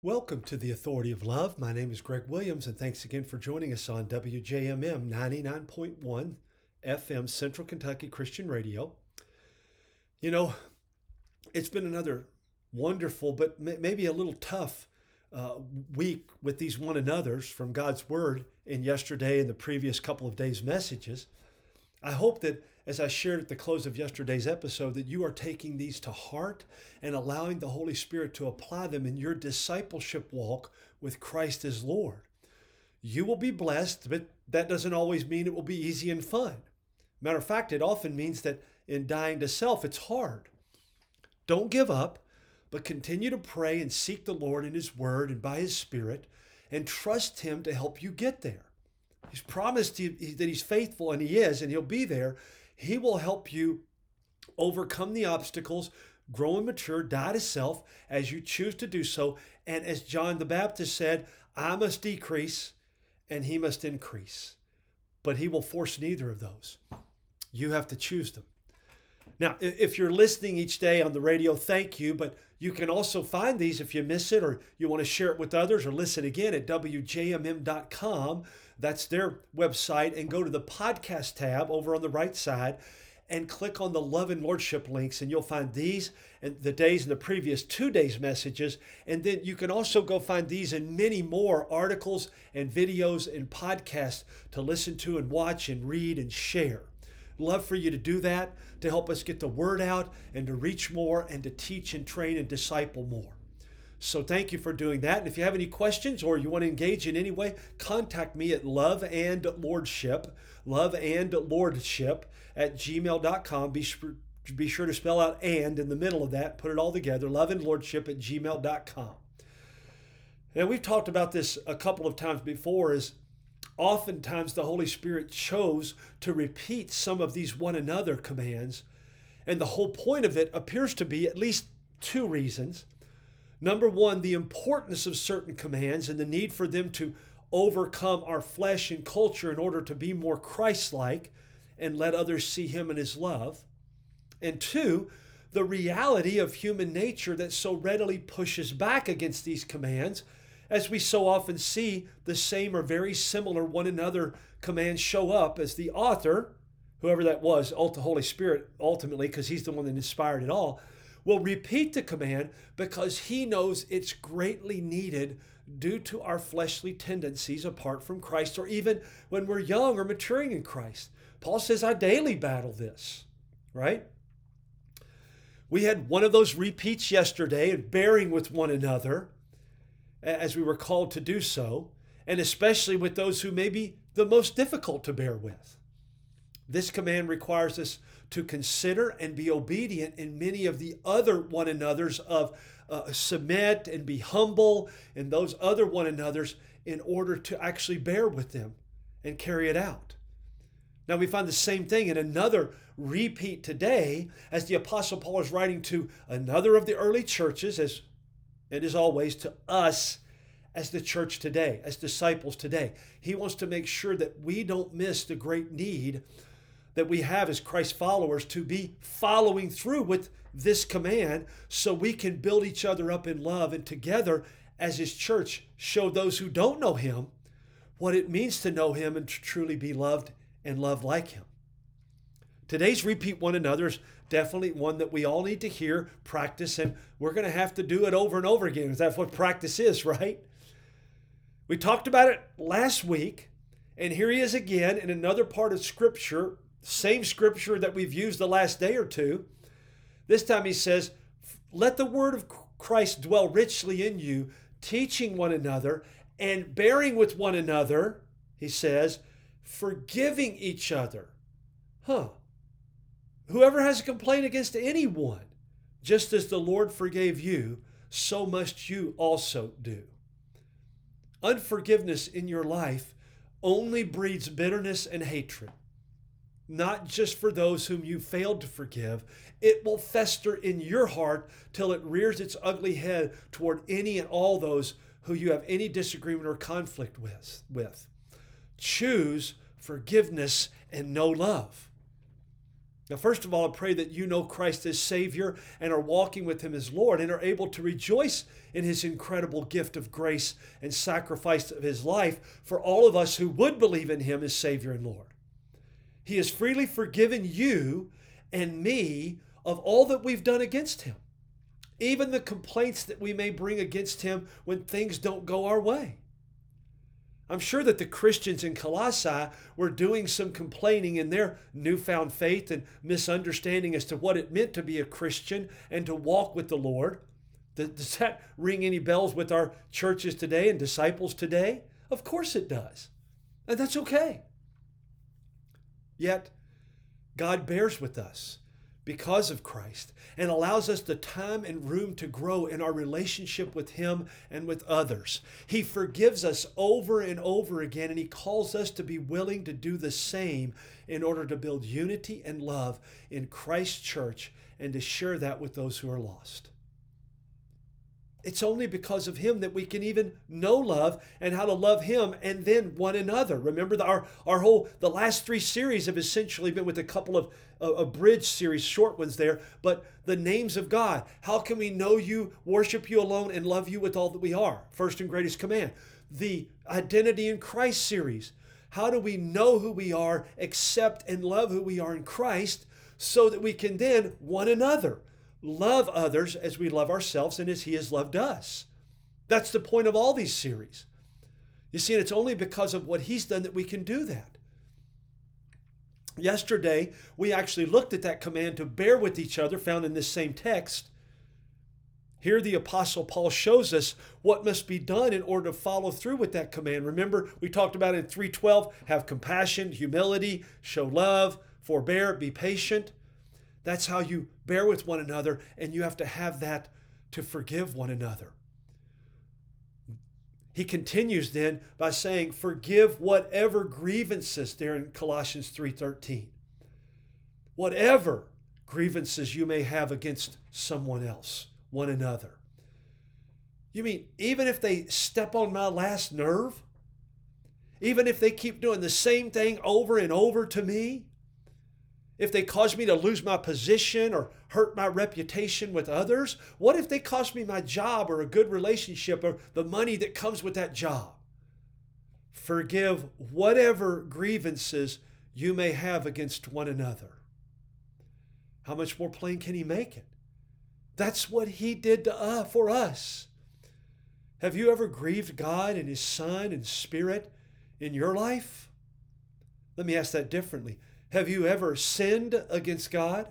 Welcome to the Authority of Love. My name is Greg Williams, and thanks again for joining us on WJMM 99.1 FM Central Kentucky Christian Radio. You know, it's been another wonderful, but maybe a little tough week with these one another's from God's Word in yesterday and the previous couple of days' messages. I hope that as I shared at the close of yesterday's episode, that you are taking these to heart and allowing the Holy Spirit to apply them in your discipleship walk with Christ as Lord. You will be blessed, but that doesn't always mean it will be easy and fun. Matter of fact, it often means that in dying to self, it's hard. Don't give up, but continue to pray and seek the Lord in His Word and by His Spirit, and trust Him to help you get there. He's promised that He's faithful, and He is, and He'll be there. He will help you overcome the obstacles, grow and mature, die to self as you choose to do so. And as John the Baptist said, I must decrease and He must increase. But He will force neither of those. You have to choose them. Now, if you're listening each day on the radio, thank you. But you can also find these if you miss it or you want to share it with others or listen again at WJMM.com. That's their website. And go to the podcast tab over on the right side and click on the Love and Lordship links. And you'll find these and the days and the previous 2 days' messages. And then you can also go find these and many more articles and videos and podcasts to listen to and watch and read and share. Love for you to do that, to help us get the word out and to reach more and to teach and train and disciple more. So thank you for doing that. And if you have any questions or you want to engage in any way, contact me at loveandlordship@gmail.com. Be sure to spell out "and" in the middle of that. Put it all together, loveandlordship@gmail.com. And we've talked about this a couple of times before, is oftentimes the Holy Spirit chose to repeat some of these one another commands. And the whole point of it appears to be at least two reasons. Number one, the importance of certain commands and the need for them to overcome our flesh and culture in order to be more Christ-like and let others see Him and His love. And two, the reality of human nature that so readily pushes back against these commands, as we so often see the same or very similar one another commands show up as the author, whoever that was, the Holy Spirit ultimately, because He's the one that inspired it all, will repeat the command because He knows it's greatly needed due to our fleshly tendencies apart from Christ, or even when we're young or maturing in Christ. Paul says, I daily battle this, right? We had one of those repeats yesterday, and bearing with one another as we were called to do so, and especially with those who may be the most difficult to bear with. This command requires us to consider and be obedient in many of the other one another's of submit and be humble and those other one another's in order to actually bear with them and carry it out. Now we find the same thing in another repeat today as the Apostle Paul is writing to another of the early churches, as always to us as the church today, as disciples today. He wants to make sure that we don't miss the great need that we have as Christ followers to be following through with this command so we can build each other up in love and together as His church show those who don't know Him what it means to know Him and to truly be loved and loved like Him. Today's repeat one another is definitely one that we all need to hear, practice, and we're going to have to do it over and over again because that's what practice is, right? We talked about it last week, and here he is again in another part of Scripture, same Scripture that we've used the last day or two. This time he says, let the word of Christ dwell richly in you, teaching one another and bearing with one another, he says, forgiving each other. Whoever has a complaint against anyone, just as the Lord forgave you, so must you also do. Unforgiveness in your life only breeds bitterness and hatred. Not just for those whom you failed to forgive. It will fester in your heart till it rears its ugly head toward any and all those who you have any disagreement or conflict with. Choose forgiveness and no love. Now, first of all, I pray that you know Christ as Savior and are walking with Him as Lord and are able to rejoice in His incredible gift of grace and sacrifice of His life for all of us who would believe in Him as Savior and Lord. He has freely forgiven you and me of all that we've done against Him, even the complaints that we may bring against Him when things don't go our way. I'm sure that the Christians in Colossae were doing some complaining in their newfound faith and misunderstanding as to what it meant to be a Christian and to walk with the Lord. Does that ring any bells with our churches today and disciples today? Of course it does. And that's okay. Yet, God bears with us because of Christ and allows us the time and room to grow in our relationship with Him and with others. He forgives us over and over again, and He calls us to be willing to do the same in order to build unity and love in Christ's church and to share that with those who are lost. It's only because of Him that we can even know love and how to love Him and then one another. Remember, the last 3 series have essentially been with a couple of bridge series, short ones there, but the names of God. How can we know you, worship you alone, and love you with all that we are? First and greatest command. The Identity in Christ series. How do we know who we are, accept and love who we are in Christ, so that we can then one another love others as we love ourselves and as He has loved us. That's the point of all these series. You see, and it's only because of what He's done that we can do that. Yesterday, we actually looked at that command to bear with each other, found in this same text. Here the Apostle Paul shows us what must be done in order to follow through with that command. Remember, we talked about in 3:12, have compassion, humility, show love, forbear, be patient. That's how you bear with one another, and you have to have that to forgive one another. He continues then by saying, forgive whatever grievances, there in Colossians 3:13. Whatever grievances you may have against someone else, one another. You mean even if they step on my last nerve? Even if they keep doing the same thing over and over to me? If they cause me to lose my position or hurt my reputation with others? What if they cost me my job or a good relationship or the money that comes with that job? Forgive whatever grievances you may have against one another. How much more plain can He make it? That's what He did for us. Have you ever grieved God and His Son and Spirit in your life? Let me ask that differently. Have you ever sinned against God?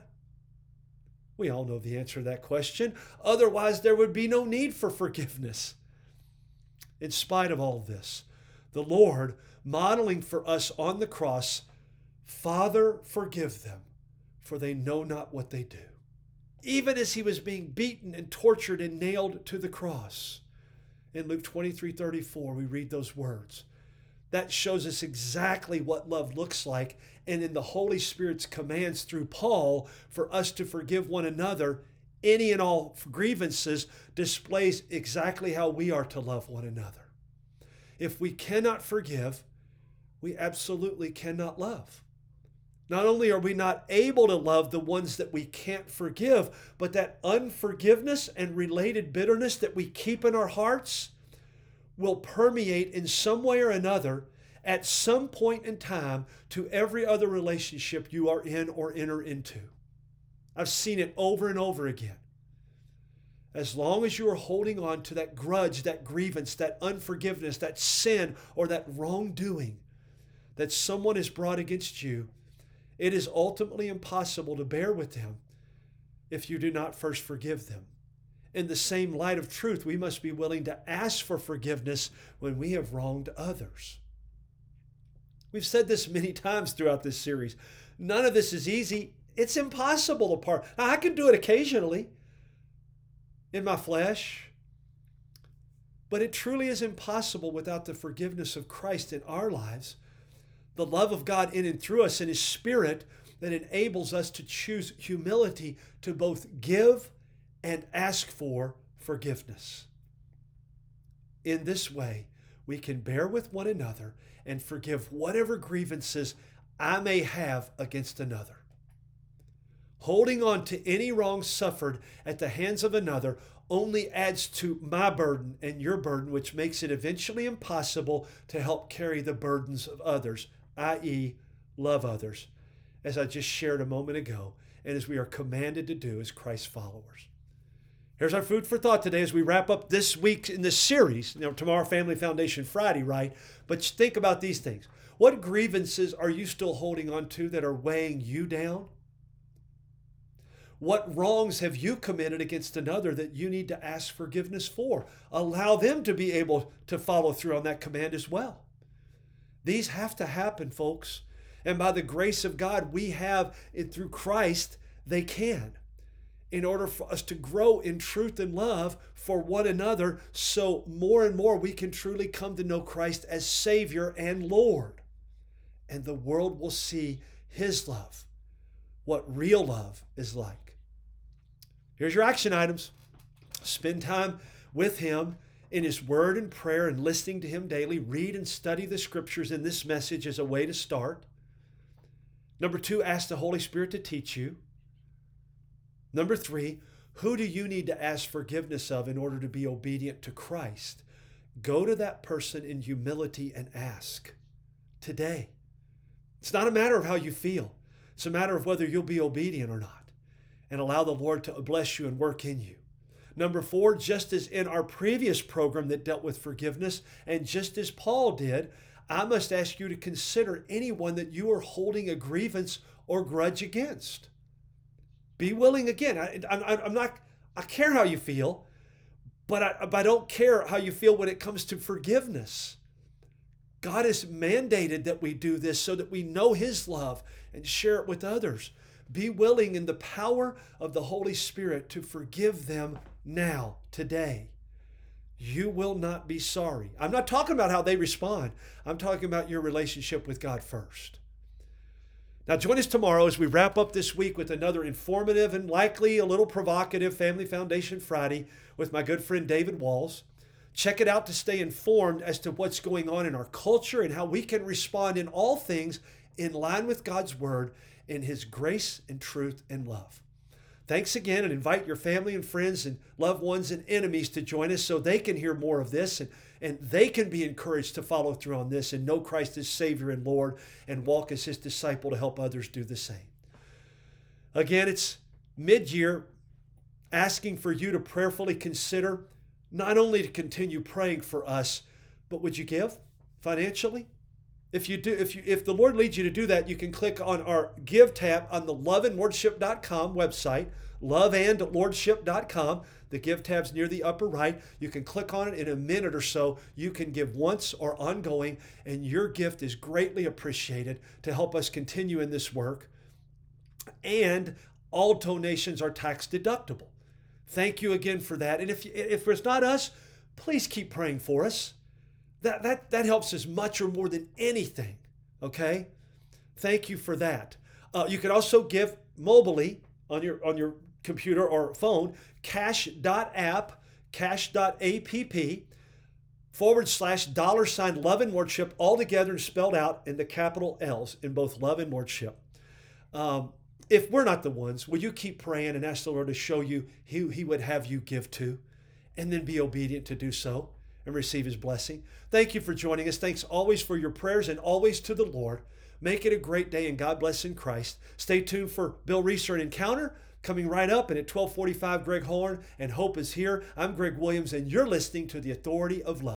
We all know the answer to that question. Otherwise, there would be no need for forgiveness. In spite of all this, the Lord modeling for us on the cross, Father, forgive them, for they know not what they do. Even as He was being beaten and tortured and nailed to the cross. In Luke 23:34, we read those words. That shows us exactly what love looks like. And in the Holy Spirit's commands through Paul for us to forgive one another, any and all grievances, displays exactly how we are to love one another. If we cannot forgive, we absolutely cannot love. Not only are we not able to love the ones that we can't forgive, but that unforgiveness and related bitterness that we keep in our hearts will permeate in some way or another at some point in time to every other relationship you are in or enter into. I've seen it over and over again. As long as you are holding on to that grudge, that grievance, that unforgiveness, that sin, or that wrongdoing that someone has brought against you, it is ultimately impossible to bear with them if you do not first forgive them. In the same light of truth, we must be willing to ask for forgiveness when we have wronged others. We've said this many times throughout this series. None of this is easy. It's impossible to part. Now, I can do it occasionally in my flesh, but it truly is impossible without the forgiveness of Christ in our lives, the love of God in and through us and His Spirit that enables us to choose humility to both give and ask for forgiveness. In this way, we can bear with one another and forgive whatever grievances I may have against another. Holding on to any wrong suffered at the hands of another only adds to my burden and your burden, which makes it eventually impossible to help carry the burdens of others, i.e., love others, as I just shared a moment ago, and as we are commanded to do as Christ's followers. Here's our food for thought today as we wrap up this week in this series. Tomorrow, Family Foundation Friday, right? But think about these things. What grievances are you still holding on to that are weighing you down? What wrongs have you committed against another that you need to ask forgiveness for? Allow them to be able to follow through on that command as well. These have to happen, folks. And by the grace of God, we have it through Christ, they can. In order for us to grow in truth and love for one another, so more and more we can truly come to know Christ as Savior and Lord. And the world will see His love, what real love is like. Here's your action items. Spend time with Him in His Word and prayer and listening to Him daily. Read and study the Scriptures in this message as a way to start. Number 2, ask the Holy Spirit to teach you. Number 3, who do you need to ask forgiveness of in order to be obedient to Christ? Go to that person in humility and ask today. It's not a matter of how you feel. It's a matter of whether you'll be obedient or not, and allow the Lord to bless you and work in you. Number 4, just as in our previous program that dealt with forgiveness, and just as Paul did, I must ask you to consider anyone that you are holding a grievance or grudge against. Be willing again. I care how you feel, but I don't care how you feel when it comes to forgiveness. God has mandated that we do this so that we know His love and share it with others. Be willing in the power of the Holy Spirit to forgive them now, today. You will not be sorry. I'm not talking about how they respond. I'm talking about your relationship with God first. Now join us tomorrow as we wrap up this week with another informative and likely a little provocative Family Foundation Friday with my good friend David Walls. Check it out to stay informed as to what's going on in our culture and how we can respond in all things in line with God's Word in His grace and truth and love. Thanks again, and invite your family and friends and loved ones and enemies to join us so they can hear more of this and they can be encouraged to follow through on this and know Christ as Savior and Lord and walk as His disciple to help others do the same. Again, it's mid-year, asking for you to prayerfully consider not only to continue praying for us, but would you give financially? If the Lord leads you to do that, you can click on our Give tab on the loveandlordship.com website, loveandlordship.com. The Give tab's near the upper right. You can click on it in a minute or so. You can give once or ongoing, and your gift is greatly appreciated to help us continue in this work. And all donations are tax deductible. Thank you again for that. And if it's not us, please keep praying for us. That helps us much or more than anything, okay? Thank you for that. You can also give mobily on your computer or phone, cash.app, cash.app, / Love and Lordship, all together and spelled out in the capital L's in both Love and Lordship. If we're not the ones, will you keep praying and ask the Lord to show you who He would have you give to, and then be obedient to do so and receive His blessing? Thank you for joining us. Thanks always for your prayers and always to the Lord. Make it a great day and God bless in Christ. Stay tuned for Bill Reeser and Encounter coming right up, and at 12:45, Greg Horn and Hope is here. I'm Greg Williams, and you're listening to The Authority of Love.